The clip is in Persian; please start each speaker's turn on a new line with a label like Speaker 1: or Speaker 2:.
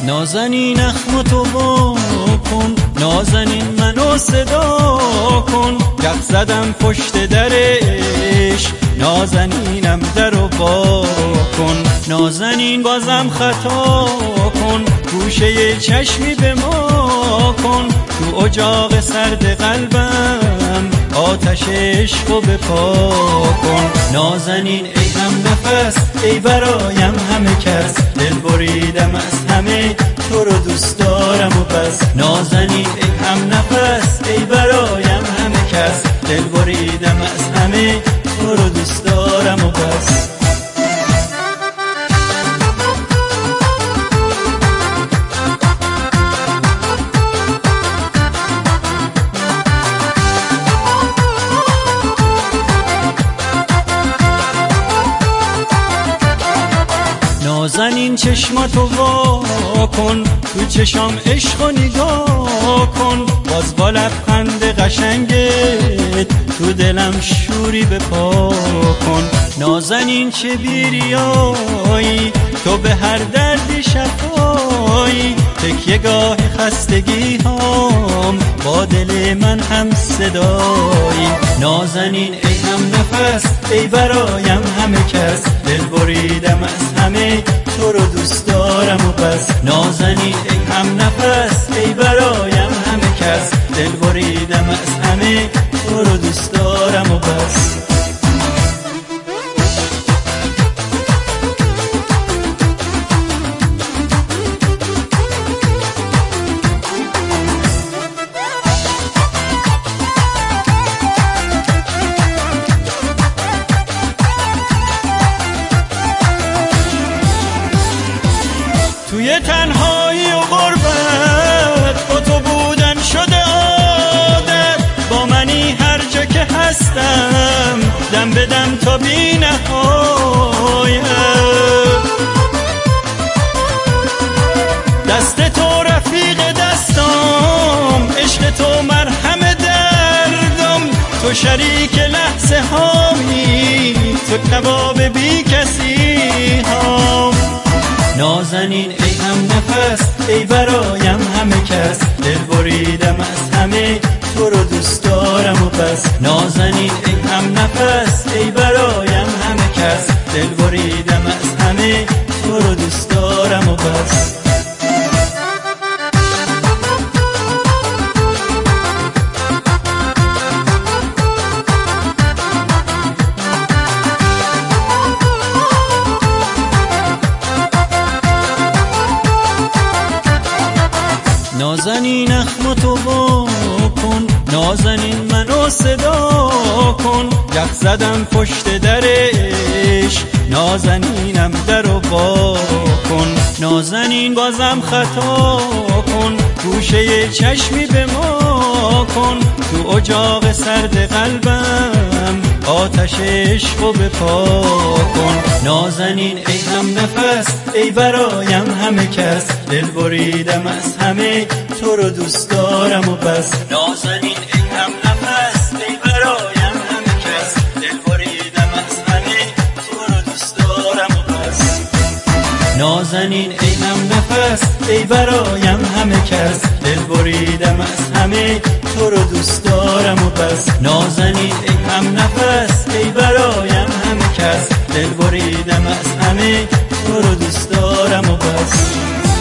Speaker 1: نازنین اخم تو وا کن، نازنین منو صدا کن. یخ زدم پشت درش، نازنینم درو وا کن. نازنین بازم خطا کن، گوشه چشمی به ما کن. تو اجاق سرد قلبم آتش عشقو بپا کن. نازنین ای هم نفس، ای برایم همه کس. دل بریدم از همه، تو رو دوست دارم و بس. نازنین ای هم نفس، ای برایم همه کس. دل بریدم از همه، تو رو دوست دارم و بس. نازنین چشماتو وا کن، تو چشام عشقو نگاه کن. باز با لبخند قشنگت تو دلم شوری بپا کن. نازنین چه بیریایی، تو به هر دردی شفایی. تکیه‌گاه خستگی هام، با دل من هم صدایی. نازنین ای هم نفس، ای برایم همه کس. دل بریدم از همه، تو رو دوست دارم و بس. نازنین ای هم نفس، ای برایم همه کس. دل بریدم از همه، تو رو دوست دارم و بس. توی تنهایی و غربت، با تو بودن شده عادت. با منی هر جا که هستم، دم به دم تا بی نهایت. دست تو رفیق دستام، عشق تو مرهم دردم. تو شریک لحظه هایی، تو کباب بی کسی هام. نازنین ای هم نفس، ای برایم همه کس. دل بریدم از همه، تو رو دوست دارم و بس. نازنین ای هم نفس، ای برایم همه کس. دل بریدم از همه، تو رو دوست دارم و بس. نازنین اخم تو وا کن، نازنین منو صدا کن. یخ زدم پشت درش، نازنینم درو وا کن. نازنین بازم خطا کن، گوشه چشمی به ما کن. تو اجاق سرد قلبم آتش عشقو بپا کن. نازنین ای هم نفس، ای برایم همه کس. دل بریدم از همه، تو رو دوست دارم و بس. نازنین ای هم نفس، ای برایم همه کس. دل بریدم از همه، تو رو دوست دارم و بس. نازنین ای هم نفس، ای برایم همه کس. دل بریدم از همه، تو رو دوست دارم و بس. نازنین ای هم نفس، ای برایم همه کس. دل بریدم از همه، تو رو دوست دارم و بس.